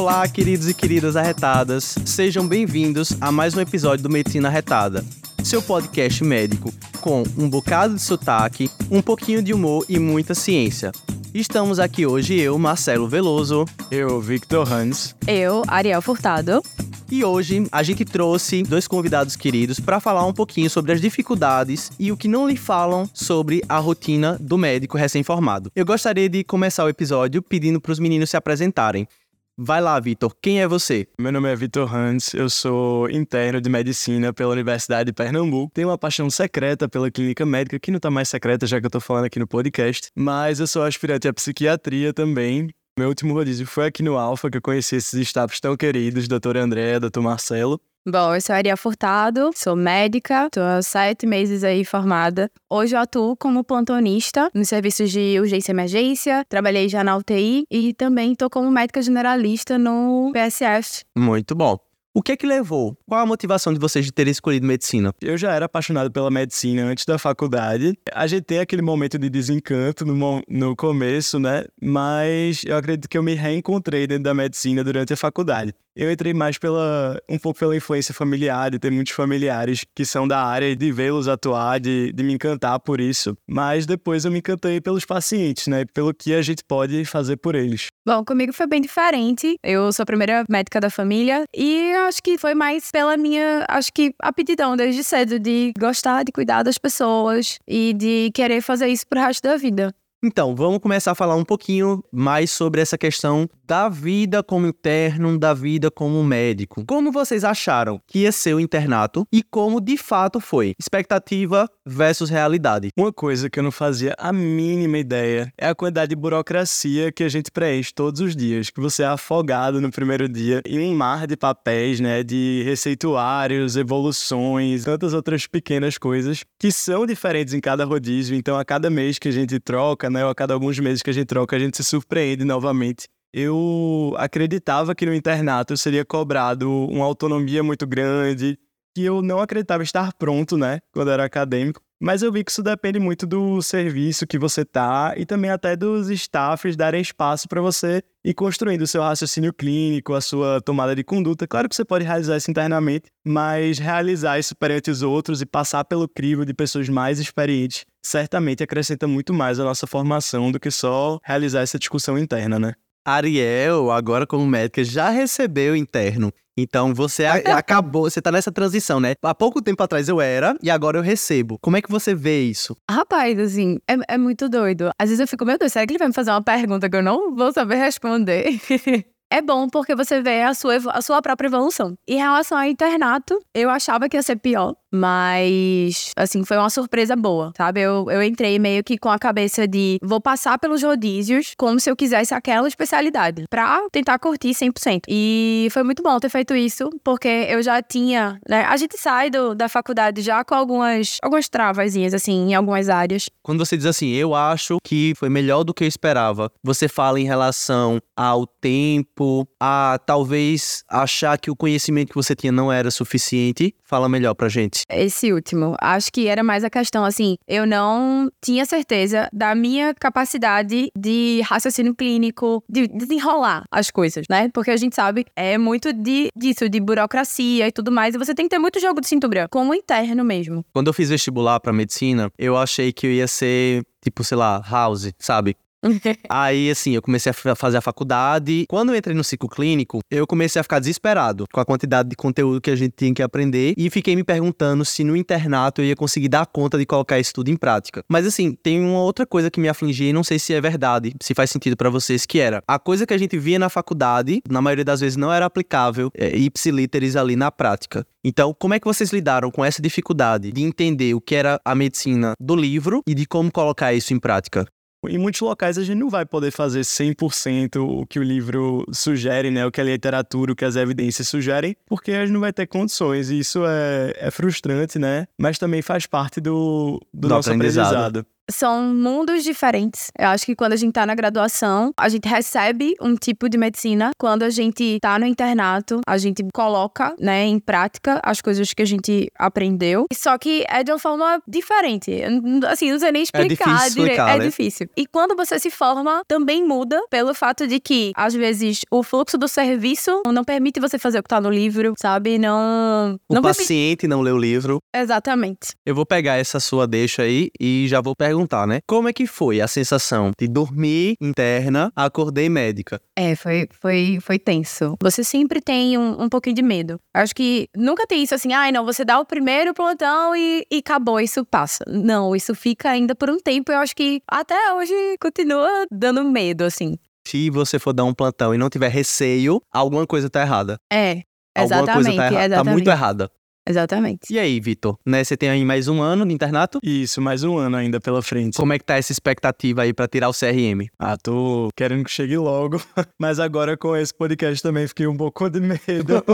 Olá, queridos e queridas arretadas. Sejam bem-vindos a mais um episódio do Medicina Arretada, seu podcast médico com um bocado de sotaque, um pouquinho de humor e muita ciência. Estamos aqui hoje eu, Marcelo Veloso. Eu, Victor Hans. Eu, Ariel Furtado. E hoje a gente trouxe dois convidados queridos para falar um pouquinho sobre as dificuldades e o que não lhe falam sobre a rotina do médico recém-formado. Eu gostaria de começar o episódio pedindo para os meninos se apresentarem. Vai lá, Vitor, quem é você? Meu nome é Vitor Hans, eu sou interno de medicina pela Universidade de Pernambuco. Tenho uma paixão secreta pela clínica médica, que não tá mais secreta já que eu tô falando aqui no podcast. Mas eu sou aspirante à psiquiatria também. Meu último rodízio foi aqui no Alfa, que eu conheci esses staffs tão queridos, Dr. André, Dr. Marcelo. Bom, eu sou a Ariel Furtado, sou médica, estou há 7 meses aí formada. Hoje eu atuo como plantonista nos serviços de urgência e emergência, trabalhei já na UTI e também estou como médica generalista no PSF. Muito bom. O que é que levou? Qual a motivação de vocês de terem escolhido medicina? Eu já era apaixonado pela medicina antes da faculdade. A gente tem aquele momento de desencanto no começo, né? Mas eu acredito que eu me reencontrei dentro da medicina durante a faculdade. Eu entrei mais um pouco pela influência familiar, de ter muitos familiares que são da área, de vê-los atuar, de me encantar por isso. Mas depois eu me encantei pelos pacientes, né? Pelo que a gente pode fazer por eles. Bom, comigo foi bem diferente. Eu sou a primeira médica da família e acho que foi mais pela minha, aptidão desde cedo de gostar de cuidar das pessoas e de querer fazer isso pro resto da vida. Então, vamos começar a falar um pouquinho mais sobre essa questão da vida como interno, da vida como médico. Como vocês acharam que ia ser o internato e como de fato foi? Expectativa versus realidade. Uma coisa que eu não fazia a mínima ideia é a quantidade de burocracia que a gente preenche todos os dias, que você é afogado no primeiro dia em um mar de papéis, né, de receituários, evoluções, tantas outras pequenas coisas que são diferentes em cada rodízio. Então, a cada mês que a gente troca, né, ou a cada alguns meses que a gente troca, a gente se surpreende novamente. Eu acreditava que no internato eu seria cobrado uma autonomia muito grande, que eu não acreditava estar pronto, né, quando era acadêmico. Mas eu vi que isso depende muito do serviço que você tá e também até dos staffs darem espaço para você ir construindo o seu raciocínio clínico, a sua tomada de conduta. Claro que você pode realizar isso internamente, mas realizar isso perante os outros e passar pelo crivo de pessoas mais experientes certamente acrescenta muito mais à nossa formação do que só realizar essa discussão interna, né? Ariel, agora como médica, já recebeu interno. Então você acabou, você tá nessa transição, né? Há pouco tempo atrás eu era e agora eu recebo. Como é que você vê isso? Rapaz, assim, é muito doido. Às vezes eu fico, meu Deus, será que ele vai me fazer uma pergunta que eu não vou saber responder? É bom porque você vê a sua própria evolução. Em relação ao internato, eu achava que ia ser pior, mas, assim, foi uma surpresa boa, sabe? Eu entrei meio que com a cabeça de vou passar pelos rodízios como se eu quisesse aquela especialidade, pra tentar curtir 100%. E foi muito bom ter feito isso, porque eu já tinha, né? A gente sai da faculdade já com algumas travazinhas, assim, em algumas áreas. Quando você diz assim, eu acho que foi melhor do que eu esperava, você fala em relação ao tempo, a talvez achar que o conhecimento que você tinha não era suficiente? Fala melhor pra gente. Esse último, acho que era mais a questão, assim, eu não tinha certeza da minha capacidade de raciocínio clínico, de desenrolar as coisas, né? Porque a gente sabe, é muito disso, de burocracia e tudo mais, e você tem que ter muito jogo de cintura, como interno mesmo. Quando eu fiz vestibular pra medicina, eu achei que eu ia ser, tipo, sei lá, house, sabe? Aí, assim, eu comecei a fazer a faculdade. Quando eu entrei no ciclo clínico, eu comecei a ficar desesperado com a quantidade de conteúdo que a gente tinha que aprender e fiquei me perguntando se no internato eu ia conseguir dar conta de colocar isso tudo em prática. Mas, assim, tem uma outra coisa que me afligia e não sei se é verdade, se faz sentido pra vocês, que era a coisa que a gente via na faculdade, na maioria das vezes não era aplicável, ipsiliteris ali na prática. Então, como é que vocês lidaram com essa dificuldade de entender o que era a medicina do livro e de como colocar isso em prática? Em muitos locais a gente não vai poder fazer 100% o que o livro sugere, né? O que a literatura, o que as evidências sugerem, porque a gente não vai ter condições. E isso é frustrante, né? Mas também faz parte do nosso aprendizado. são mundos diferentes. Eu acho que quando a gente tá na graduação, a gente recebe um tipo de medicina. Quando a gente tá no internato, a gente coloca, né, em prática as coisas que a gente aprendeu. Só que é de uma forma diferente. Assim, não sei nem explicar direito. É difícil. E quando você se forma, também muda pelo fato de que, às vezes, o fluxo do serviço não permite você fazer o que tá no livro, sabe? O paciente não lê o livro. Exatamente. Eu vou pegar essa sua deixa aí e já vou perguntar, né? Como é que foi a sensação de dormir interna, acordei médica? Foi tenso. Você sempre tem um pouquinho de medo. Acho que nunca tem isso assim, não, você dá o primeiro plantão e acabou, isso passa. Não, isso fica ainda por um tempo. Eu acho que até hoje continua dando medo, assim. Se você for dar um plantão e não tiver receio, alguma coisa tá errada. Exatamente. Alguma coisa tá muito errada. Exatamente. E aí, Vitor? Né, você tem aí mais um ano de internato? Isso, mais um ano ainda pela frente. Como é que tá essa expectativa aí pra tirar o CRM? Tô querendo que chegue logo, mas agora com esse podcast também fiquei um pouco de medo.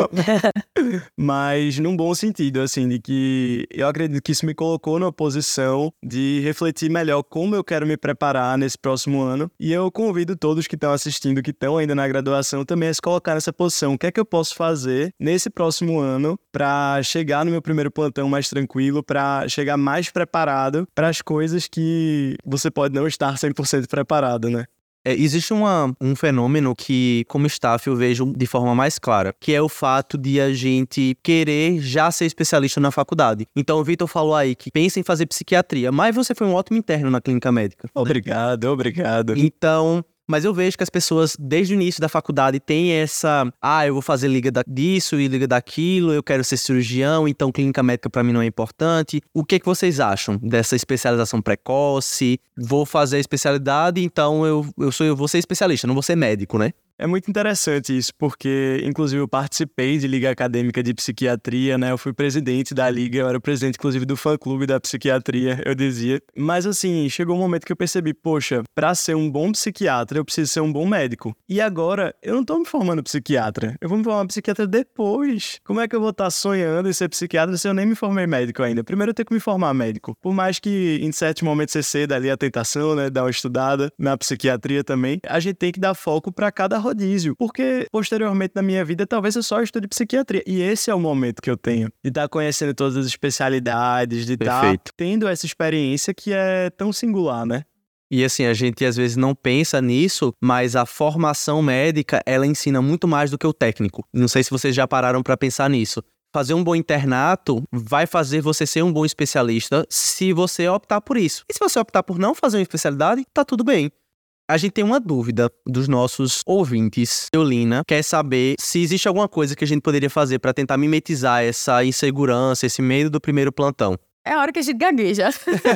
Mas num bom sentido, assim, de que eu acredito que isso me colocou numa posição de refletir melhor como eu quero me preparar nesse próximo ano. E eu convido todos que estão assistindo, que estão ainda na graduação, também a se colocar nessa posição. O que é que eu posso fazer nesse próximo ano pra chegar no meu primeiro plantão mais tranquilo, pra chegar mais preparado para as coisas que você pode não estar 100% preparado, né? Existe um fenômeno que, como staff, eu vejo de forma mais clara, que é o fato de a gente querer já ser especialista na faculdade. Então, o Vitor falou aí que pensa em fazer psiquiatria, mas você foi um ótimo interno na clínica médica. Obrigado. Então... Mas eu vejo que as pessoas, desde o início da faculdade, têm essa... eu vou fazer liga disso e liga daquilo, eu quero ser cirurgião, então clínica médica pra mim não é importante. O que vocês acham dessa especialização precoce? Vou fazer a especialidade, então eu vou ser especialista, não vou ser médico, né? É muito interessante isso, porque, inclusive, eu participei de Liga Acadêmica de Psiquiatria, né? Eu fui presidente da Liga, eu era o presidente, inclusive, do fã-clube da psiquiatria, eu dizia. Mas, assim, chegou um momento que eu percebi, poxa, pra ser um bom psiquiatra, eu preciso ser um bom médico. E agora, eu não tô me formando psiquiatra, eu vou me formar psiquiatra depois. Como é que eu vou estar sonhando em ser psiquiatra se eu nem me formei médico ainda? Primeiro eu tenho que me formar médico. Por mais que, em certos momentos, você ceda ali a tentação, né? Dar uma estudada na psiquiatria também, a gente tem que dar foco pra cada rodízio, porque posteriormente na minha vida talvez eu só estude psiquiatria, e esse é o momento que eu tenho de estar conhecendo todas as especialidades, de estar tendo essa experiência que é tão singular, né? E assim, a gente às vezes não pensa nisso, mas a formação médica, ela ensina muito mais do que o técnico. Não sei se vocês já pararam para pensar nisso. Fazer um bom internato vai fazer você ser um bom especialista se você optar por isso. E se você optar por não fazer uma especialidade, tá tudo bem. A gente tem uma dúvida dos nossos ouvintes. Eulina quer saber se existe alguma coisa que a gente poderia fazer para tentar mimetizar essa insegurança, esse medo do primeiro plantão. É a hora que a gente gagueja.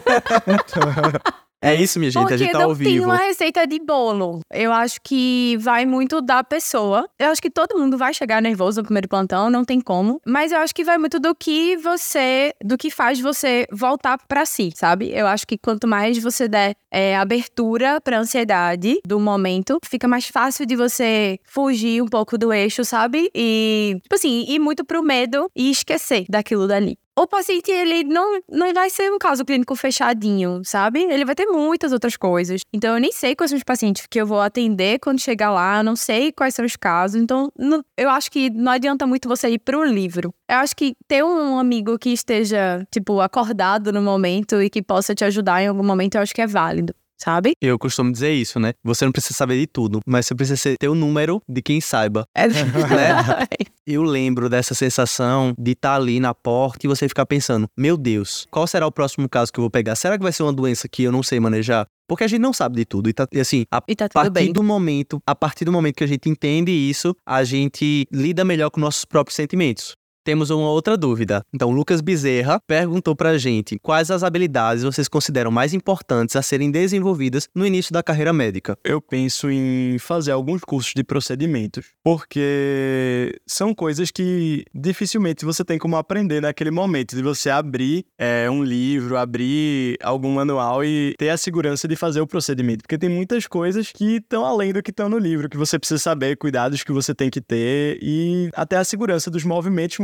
É isso, minha gente, a gente tá ao vivo. Porque não tem uma receita de bolo. Eu acho que vai muito da pessoa. Eu acho que todo mundo vai chegar nervoso no primeiro plantão, não tem como. Mas eu acho que vai muito do que faz você voltar pra si, sabe? Eu acho que quanto mais você der abertura pra ansiedade do momento, fica mais fácil de você fugir um pouco do eixo, sabe? E, tipo assim, ir muito pro medo e esquecer daquilo dali. O paciente, ele não vai ser um caso clínico fechadinho, sabe? Ele vai ter muitas outras coisas. Então, eu nem sei quais são os pacientes que eu vou atender quando chegar lá. Eu não sei quais são os casos. Então, eu acho que não adianta muito você ir pro livro. Eu acho que ter um amigo que esteja, tipo, acordado no momento e que possa te ajudar em algum momento, eu acho que é válido. Sabe? Eu costumo dizer isso, né? Você não precisa saber de tudo, mas você precisa ter o número de quem saiba. Né? Eu lembro dessa sensação de estar ali na porta e você ficar pensando, meu Deus, qual será o próximo caso que eu vou pegar? Será que vai ser uma doença que eu não sei manejar? Porque a gente não sabe de tudo. E assim, a partir do momento que a gente entende isso, a gente lida melhor com nossos próprios sentimentos. Temos uma outra dúvida. Então, Lucas Bezerra perguntou pra gente quais as habilidades vocês consideram mais importantes a serem desenvolvidas no início da carreira médica. Eu penso em fazer alguns cursos de procedimentos, porque são coisas que dificilmente você tem como aprender naquele momento, de você abrir um livro, abrir algum manual e ter a segurança de fazer o procedimento, porque tem muitas coisas que estão além do que estão no livro, que você precisa saber, cuidados que você tem que ter e até a segurança dos movimentos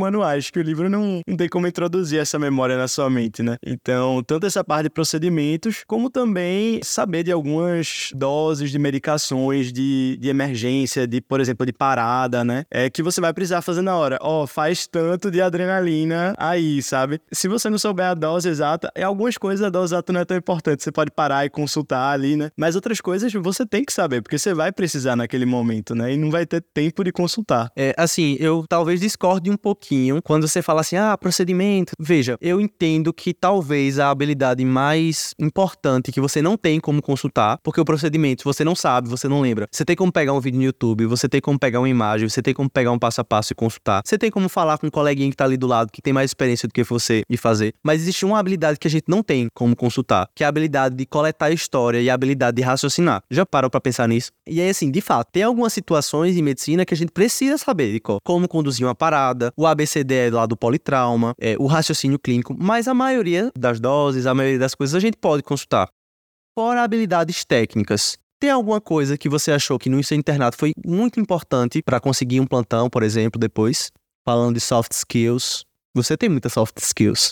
manuais, que o livro não tem como introduzir essa memória na sua mente, né? Então, tanto essa parte de procedimentos, como também saber de algumas doses de medicações de emergência, por exemplo, de parada, né? Que você vai precisar fazer na hora. Faz tanto de adrenalina aí, sabe? Se você não souber a dose exata, algumas coisas a dose exata não é tão importante. Você pode parar e consultar ali, né? Mas outras coisas você tem que saber, porque você vai precisar naquele momento, né? E não vai ter tempo de consultar. Assim, eu talvez discorde um pouquinho quando você fala assim, procedimento. Veja, eu entendo que talvez a habilidade mais importante que você não tem como consultar, porque o procedimento você não sabe, você não lembra. Você tem como pegar um vídeo no YouTube, você tem como pegar uma imagem, você tem como pegar um passo a passo e consultar. Você tem como falar com um coleguinha que tá ali do lado, que tem mais experiência do que você e fazer. Mas existe uma habilidade que a gente não tem como consultar, que é a habilidade de coletar a história e a habilidade de raciocinar. Já parou pra pensar nisso? E aí, assim, de fato, tem algumas situações em medicina que a gente precisa saber de como conduzir uma parada, o ABCD lá do politrauma, o raciocínio clínico, mas a maioria das doses, a maioria das coisas a gente pode consultar. Fora habilidades técnicas. Tem alguma coisa que você achou que no seu internato foi muito importante para conseguir um plantão, por exemplo, depois? Falando de soft skills. Você tem muitas soft skills.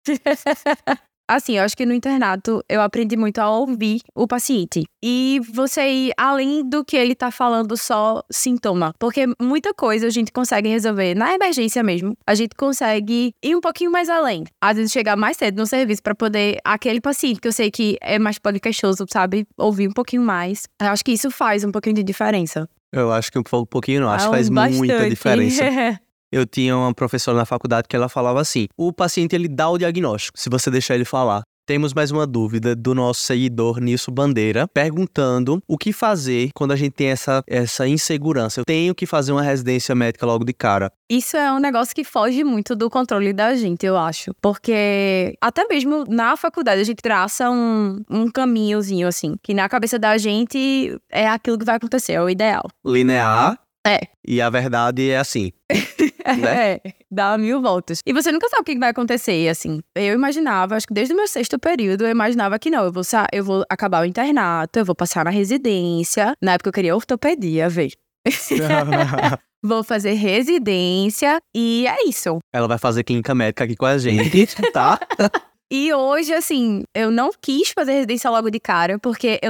Assim, eu acho que no internato eu aprendi muito a ouvir o paciente. E você ir além do que ele tá falando só sintoma. Porque muita coisa a gente consegue resolver na emergência mesmo. A gente consegue ir um pouquinho mais além. Às vezes chegar mais cedo no serviço pra poder aquele paciente que eu sei que é mais poliqueixoso, sabe? Ouvir um pouquinho mais. Eu acho que isso faz um pouquinho de diferença. Eu acho que um pouquinho não, acho que faz muita diferença. Eu tinha uma professora na faculdade que ela falava assim, o paciente ele dá o diagnóstico, se você deixar ele falar. Temos mais uma dúvida do nosso seguidor Nilson Bandeira, perguntando o que fazer quando a gente tem essa insegurança. Eu tenho que fazer uma residência médica logo de cara. Isso é um negócio que foge muito do controle da gente, eu acho. Porque até mesmo na faculdade a gente traça um caminhozinho, assim, que na cabeça da gente é aquilo que vai acontecer, é o ideal. Linear. E a verdade é assim. Né? Dá 1000 voltas. E você nunca sabe o que vai acontecer, assim. Eu imaginava, acho que desde o meu 6º período, eu imaginava que não, eu vou acabar o internato, eu vou passar na residência. Na época eu queria ortopedia, veja. Vou fazer residência e é isso. Ela vai fazer clínica médica aqui com a gente, tá? E hoje, assim, eu não quis fazer residência logo de cara, porque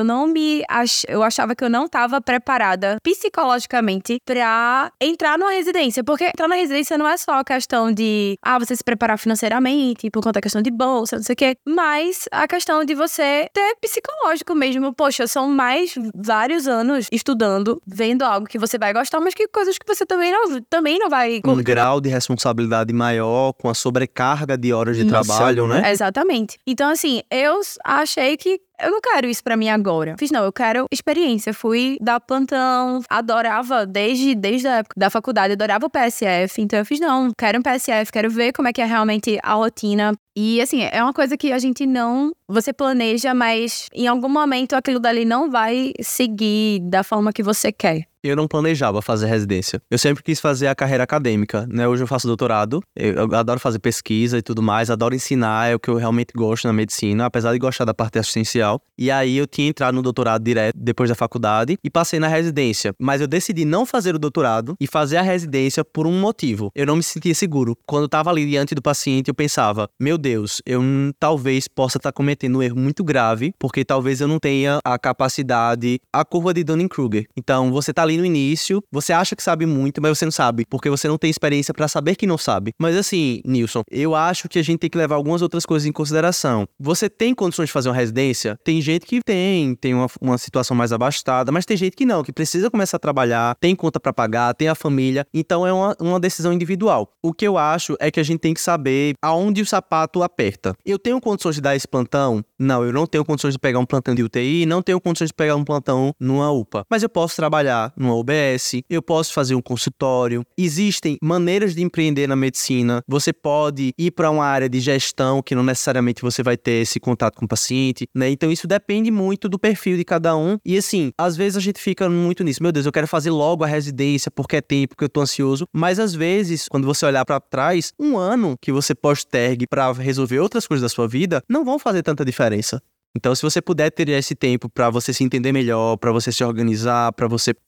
eu achava que eu não estava preparada psicologicamente pra entrar numa residência. Porque entrar na residência não é só a questão de, você se preparar financeiramente, por conta da questão de bolsa, não sei o quê, mas a questão de você ter psicológico mesmo. Poxa, são mais vários anos estudando, vendo algo que você vai gostar, mas que coisas que você também não vai curtir. Um grau de responsabilidade maior, com a sobrecarga de horas de trabalho, né? Exatamente. Então, assim, eu achei que eu não quero isso pra mim agora. Eu quero experiência. Fui dar plantão, adorava, desde a época da faculdade, adorava o PSF. Então eu quero um PSF, quero ver como é que é realmente a rotina. E, assim, é uma coisa que a gente você planeja, mas em algum momento aquilo dali não vai seguir da forma que você quer. Eu não planejava fazer residência. Eu sempre quis fazer a carreira acadêmica, né? Hoje eu faço doutorado, eu adoro fazer pesquisa e tudo mais, adoro ensinar, é o que eu realmente gosto na medicina, apesar de gostar da parte assistencial. E aí eu tinha entrado no doutorado direto depois da faculdade e passei na residência. Mas eu decidi não fazer o doutorado e fazer a residência por um motivo. Eu não me sentia seguro. Quando eu tava ali diante do paciente, eu pensava, meu Deus, eu talvez possa estar cometendo um erro muito grave, porque talvez eu não tenha a capacidade, a curva de Dunning-Kruger. Então, você tá ali no início, você acha que sabe muito, mas você não sabe, porque você não tem experiência pra saber que não sabe. Mas assim, Nilson, eu acho que a gente tem que levar algumas outras coisas em consideração. Você tem condições de fazer uma residência? Tem gente que tem uma situação mais abastada, mas tem gente que não, que precisa começar a trabalhar, tem conta pra pagar, tem a família, então é uma decisão individual. O que eu acho é que a gente tem que saber aonde o sapato aperta. Eu tenho condições de dar esse plantão? Não, eu não tenho condições de pegar um plantão de UTI, não tenho condições de pegar um plantão numa UPA, mas eu posso trabalhar numa UBS, eu posso fazer um consultório. Existem maneiras de empreender na medicina. Você pode ir para uma área de gestão que não necessariamente você vai ter esse contato com o paciente, né? Então isso depende muito do perfil de cada um. E assim, às vezes a gente fica muito nisso. Meu Deus, eu quero fazer logo a residência porque é tempo, porque eu tô ansioso. Mas às vezes, quando você olhar para trás, um ano que você postergue para resolver outras coisas da sua vida, não vão fazer tanta diferença. Então, se você puder ter esse tempo para você se entender melhor, para você se organizar, para você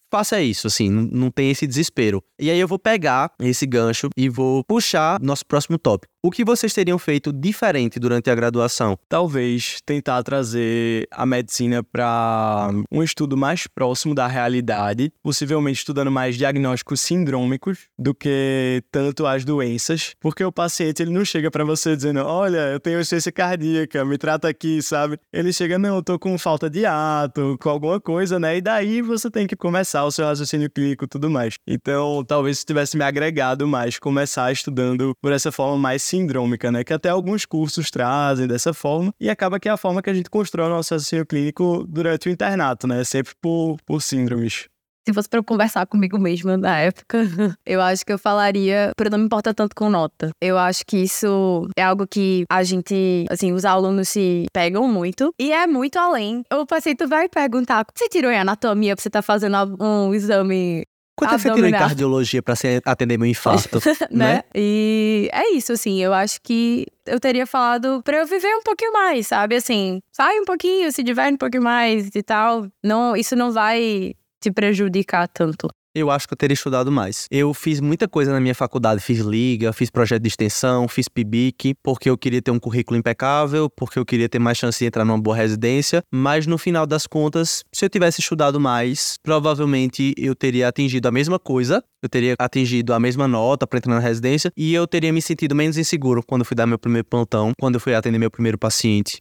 faça isso, assim, não tem esse desespero. E aí eu vou pegar esse gancho e vou puxar nosso próximo tópico. O que vocês teriam feito diferente durante a graduação? Talvez tentar trazer a medicina para um estudo mais próximo da realidade, possivelmente estudando mais diagnósticos sindrômicos do que tanto as doenças, porque o paciente ele não chega para você dizendo, olha, eu tenho insuficiência cardíaca, me trata aqui, sabe? Ele chega, não, eu tô com falta de ar, tô com alguma coisa, né? E daí você tem que começar o seu raciocínio clínico e tudo mais. Então, talvez se tivesse me agregado mais, começar estudando por essa forma mais sindrômica, né? Que até alguns cursos trazem dessa forma e acaba que é a forma que a gente constrói o nosso raciocínio clínico durante o internato, né? Sempre por síndromes. Se fosse pra eu conversar comigo mesma na época, eu acho que eu falaria pra não me importar tanto com nota. Eu acho que isso é algo que a gente, assim, os alunos se pegam muito e é muito além. O paciente vai perguntar, você tirou em anatomia pra você tá fazendo um exame Quanto você tirou em cardiologia pra você atender meu infarto, né? E é isso, assim, eu acho que eu teria falado pra eu viver um pouquinho mais, sabe? Assim, sai um pouquinho, se diverte um pouquinho mais e tal. Não, isso não vai te prejudicar tanto. Eu acho que eu teria estudado mais. Eu fiz muita coisa na minha faculdade, fiz liga, fiz projeto de extensão, fiz PIBIC, porque eu queria ter um currículo impecável, porque eu queria ter mais chance de entrar numa boa residência, mas no final das contas, se eu tivesse estudado mais, provavelmente eu teria atingido a mesma coisa, eu teria atingido a mesma nota para entrar na residência e eu teria me sentido menos inseguro quando eu fui dar meu primeiro plantão, quando eu fui atender meu primeiro paciente.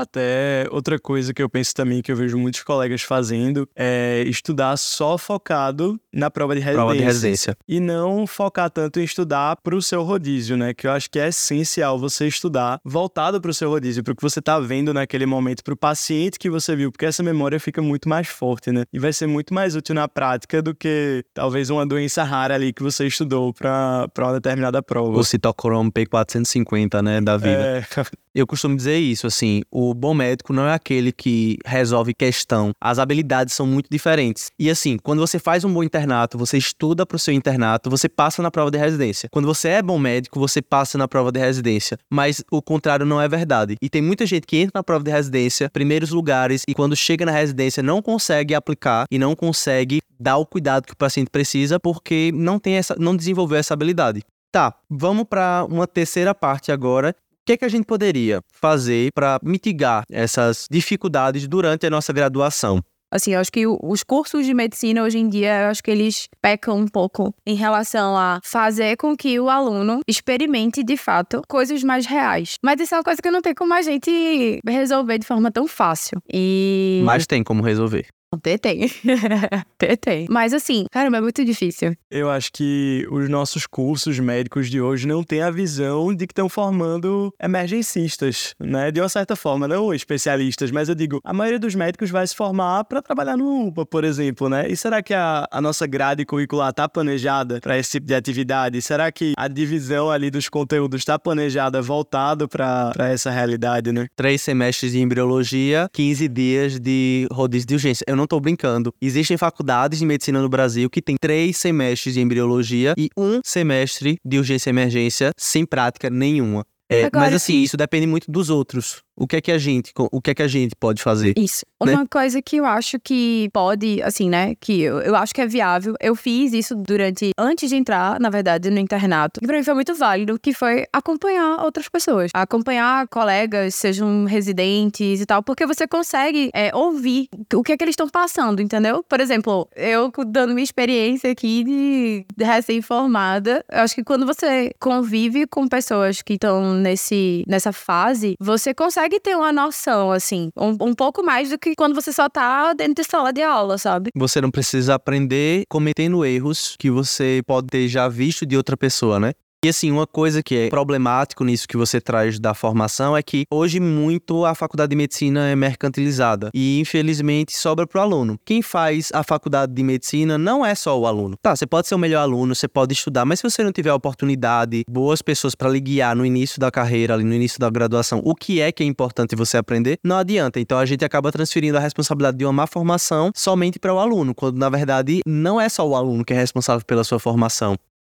Até outra coisa que eu penso também, que eu vejo muitos colegas fazendo, é estudar só focado na prova de residência. E não focar tanto em estudar para o seu rodízio, né? Que eu acho que é essencial você estudar voltado para o seu rodízio, para o que você tá vendo naquele momento, para o paciente que você viu, porque essa memória fica muito mais forte, né? E vai ser muito mais útil na prática do que talvez uma doença rara ali que você estudou para uma determinada prova. O citocromo P450, né, da vida. Eu costumo dizer isso, assim, o bom médico não é aquele que resolve questão. As habilidades são muito diferentes. E assim, quando você faz um bom internato, você estuda pro seu internato, você passa na prova de residência. Quando você é bom médico, você passa na prova de residência. Mas o contrário não é verdade. E tem muita gente que entra na prova de residência, primeiros lugares, e quando chega na residência não consegue aplicar e não consegue dar o cuidado que o paciente precisa porque não desenvolveu essa habilidade. Tá, vamos para uma terceira parte agora. O que a gente poderia fazer para mitigar essas dificuldades durante a nossa graduação? Assim, eu acho que os cursos de medicina hoje em dia, eu acho que eles pecam um pouco em relação a fazer com que o aluno experimente, de fato, coisas mais reais. Mas isso é uma coisa que não tem como a gente resolver de forma tão fácil. Mas tem como resolver. Tem. Mas assim, caramba, é muito difícil. Eu acho que os nossos cursos médicos de hoje não têm a visão de que estão formando emergencistas, né? De uma certa forma, não especialistas, mas eu digo, a maioria dos médicos vai se formar para trabalhar no UPA, por exemplo, né? E será que a nossa grade curricular está planejada para esse tipo de atividade? Será que a divisão ali dos conteúdos está planejada voltado para essa realidade, né? 3 semestres de embriologia, 15 dias de rodízio de urgência. Eu não tô brincando. Existem faculdades de medicina no Brasil que tem 3 semestres de embriologia e 1 semestre de urgência e emergência sem prática nenhuma. Mas assim, isso depende muito dos outros. O que é que a gente pode fazer? Isso. Né? Uma coisa que eu acho que pode, assim, né, que eu acho que é viável. Eu fiz isso antes de entrar, na verdade, no internato. E pra mim foi muito válido, que foi acompanhar outras pessoas. Acompanhar colegas, sejam residentes e tal, porque você consegue ouvir o que é que eles estão passando, entendeu? Por exemplo, eu dando minha experiência aqui de recém-formada, eu acho que quando você convive com pessoas que estão nessa fase, você consegue ter uma noção, assim, um pouco mais do que quando você só tá dentro de sala de aula, sabe? Você não precisa aprender cometendo erros que você pode ter já visto de outra pessoa, né? E assim, uma coisa que é problemático nisso que você traz da formação é que hoje muito a faculdade de medicina é mercantilizada e infelizmente sobra pro aluno. Quem faz a faculdade de medicina não é só o aluno. Tá, você pode ser o melhor aluno, você pode estudar, mas se você não tiver oportunidade, boas pessoas para lhe guiar no início da carreira, ali no início da graduação, o que é importante você aprender, não adianta. Então a gente acaba transferindo a responsabilidade de uma má formação somente para o aluno, quando na verdade não é só o aluno que é responsável pela sua formação.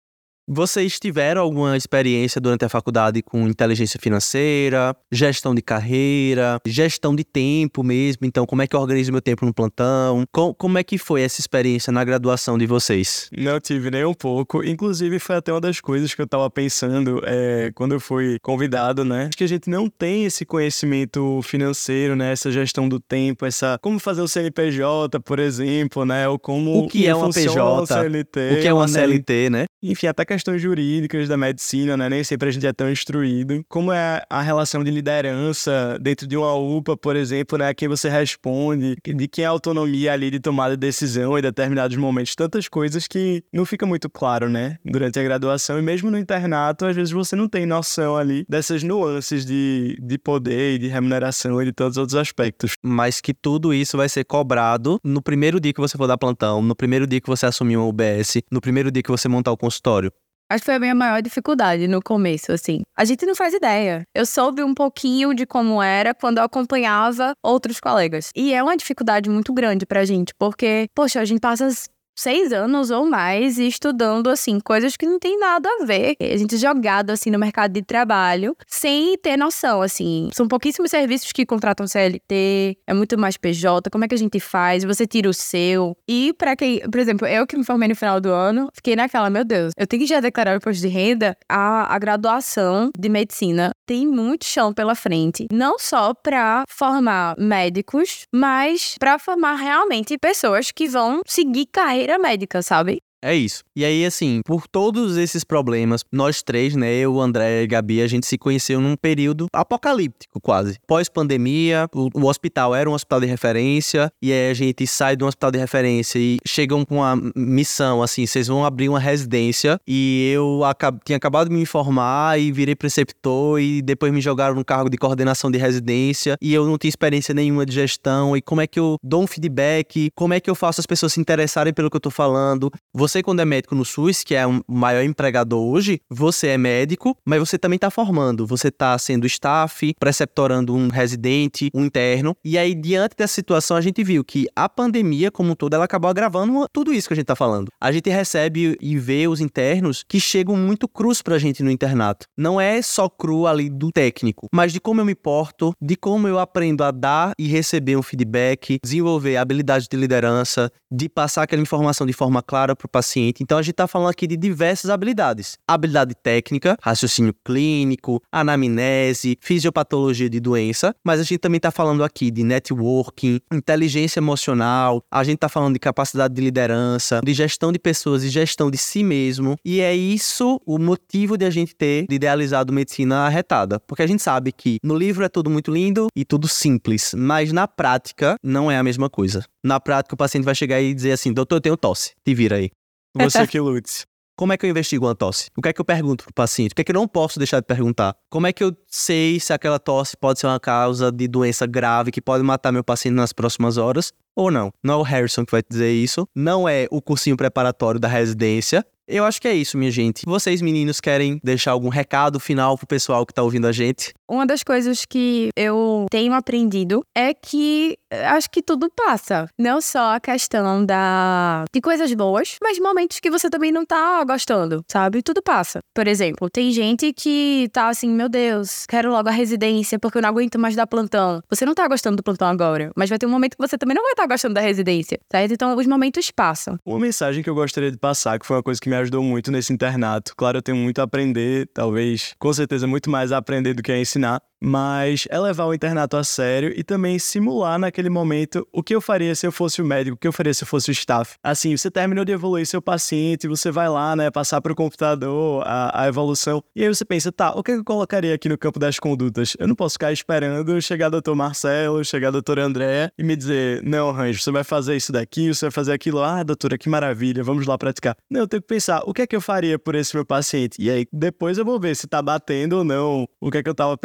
Vocês tiveram alguma experiência durante a faculdade com inteligência financeira, gestão de carreira, gestão de tempo mesmo? Então, como é que eu organizo meu tempo no plantão? Como é que foi essa experiência na graduação de vocês? Não tive nem um pouco. Inclusive, foi até uma das coisas que eu tava pensando quando eu fui convidado, né? Acho que a gente não tem esse conhecimento financeiro, né? Essa gestão do tempo, como fazer o CNPJ, por exemplo, né? Ou como O que é uma PJ? CLT, O que é uma CLT, né? Enfim, até questões jurídicas da medicina, né? Nem sempre a gente é tão instruído. Como é a relação de liderança dentro de uma UPA, por exemplo, né? A quem você responde, de quem é a autonomia ali de tomada de decisão em determinados momentos. Tantas coisas que não fica muito claro, né? Durante a graduação e mesmo no internato, às vezes você não tem noção ali dessas nuances de poder e de remuneração e de todos os outros aspectos. Mas que tudo isso vai ser cobrado no primeiro dia que você for dar plantão, no primeiro dia que você assumir uma UBS, no primeiro dia que você montar o consultório. Acho que foi a minha maior dificuldade no começo, assim. A gente não faz ideia. Eu soube um pouquinho de como era quando eu acompanhava outros colegas. E é uma dificuldade muito grande pra gente, porque, poxa, a gente passa 6 anos ou mais estudando, assim, coisas que não tem nada a ver. A gente é jogado, assim, no mercado de trabalho sem ter noção, assim. São pouquíssimos serviços que contratam CLT, é muito mais PJ, como é que a gente faz? Você tira o seu. E pra quem, por exemplo, eu que me formei no final do ano, fiquei naquela, meu Deus, eu tenho que já declarar o imposto de renda. A graduação de medicina tem muito chão pela frente. Não só pra formar médicos, mas pra formar realmente pessoas que vão seguir carreira médica, sabe? É isso. E aí, assim, por todos esses problemas, nós três, né, eu, André e Gabi, a gente se conheceu num período apocalíptico, quase. Pós-pandemia, o hospital era um hospital de referência, e aí a gente sai de um hospital de referência e chegam com uma missão, assim, vocês vão abrir uma residência, e eu tinha acabado de me formar e virei preceptor, e depois me jogaram no cargo de coordenação de residência, e eu não tinha experiência nenhuma de gestão, e como é que eu dou um feedback, como é que eu faço as pessoas se interessarem pelo que eu tô falando. Você, quando é médico no SUS, que é o maior empregador hoje, você é médico, mas você também está formando. Você está sendo staff, preceptorando um residente, um interno. E aí, diante dessa situação, a gente viu que a pandemia, como um todo, ela acabou agravando tudo isso que a gente está falando. A gente recebe e vê os internos que chegam muito crus pra gente no internato. Não é só cru ali do técnico, mas de como eu me porto, de como eu aprendo a dar e receber um feedback, desenvolver habilidade de liderança, de passar aquela informação de forma clara pro paciente. Então, a gente está falando aqui de diversas habilidades. Habilidade técnica, raciocínio clínico, anamnese, fisiopatologia de doença, mas a gente também está falando aqui de networking, inteligência emocional, a gente está falando de capacidade de liderança, de gestão de pessoas e gestão de si mesmo. E é isso o motivo de a gente ter idealizado medicina arretada. Porque a gente sabe que no livro é tudo muito lindo e tudo simples, mas na prática não é a mesma coisa. Na prática, o paciente vai chegar e dizer assim: doutor, eu tenho tosse, te vira aí. Você que lute. Como é que eu investigo uma tosse? O que é que eu pergunto pro paciente? O que é que eu não posso deixar de perguntar? Como é que eu sei se aquela tosse pode ser uma causa de doença grave que pode matar meu paciente nas próximas horas ou não? Não é o Harrison que vai dizer isso. Não é o cursinho preparatório da residência. Eu acho que é isso, minha gente. Vocês, meninos, querem deixar algum recado final pro pessoal que tá ouvindo a gente? Uma das coisas que eu tenho aprendido é que acho que tudo passa. Não só a questão de coisas boas, mas momentos que você também não tá gostando, sabe? Tudo passa. Por exemplo, tem gente que tá assim, meu Deus, quero logo a residência porque eu não aguento mais dar plantão. Você não tá gostando do plantão agora, mas vai ter um momento que você também não vai estar gostando da residência, certo? Então, os momentos passam. Uma mensagem que eu gostaria de passar, que foi uma coisa que me ajudou muito nesse internato. Claro, eu tenho muito a aprender, talvez, com certeza, muito mais a aprender do que a ensinar. Mas é levar o internato a sério e também simular naquele momento o que eu faria se eu fosse o médico, o que eu faria se eu fosse o staff. Assim, você terminou de evoluir seu paciente, você vai lá, né, passar pro computador a evolução. E aí você pensa, tá, o que eu colocaria aqui no campo das condutas? Eu não posso ficar esperando chegar o Dr. Marcelo, chegar a doutora Andréa e me dizer, não, Ranjo, você vai fazer isso daqui, você vai fazer aquilo. Ah, doutora, que maravilha, vamos lá praticar. Não, eu tenho que pensar, o que é que eu faria por esse meu paciente? E aí, depois eu vou ver se tá batendo ou não o que é que eu tava pensando, né?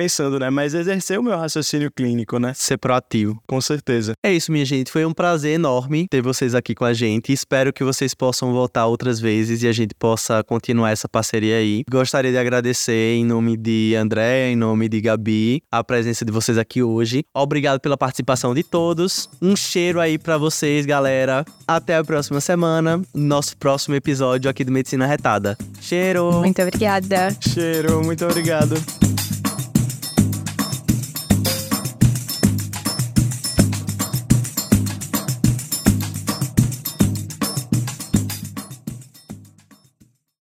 né? Mas exercer o meu raciocínio clínico, né? Ser proativo. Com certeza. É isso, minha gente. Foi um prazer enorme ter vocês aqui com a gente. Espero que vocês possam voltar outras vezes e a gente possa continuar essa parceria aí. Gostaria de agradecer em nome de André, em nome de Gabi, a presença de vocês aqui hoje. Obrigado pela participação de todos. Um cheiro aí pra vocês, galera. Até a próxima semana, nosso próximo episódio aqui do Medicina Retada. Cheiro! Muito obrigada. Cheiro, muito obrigado.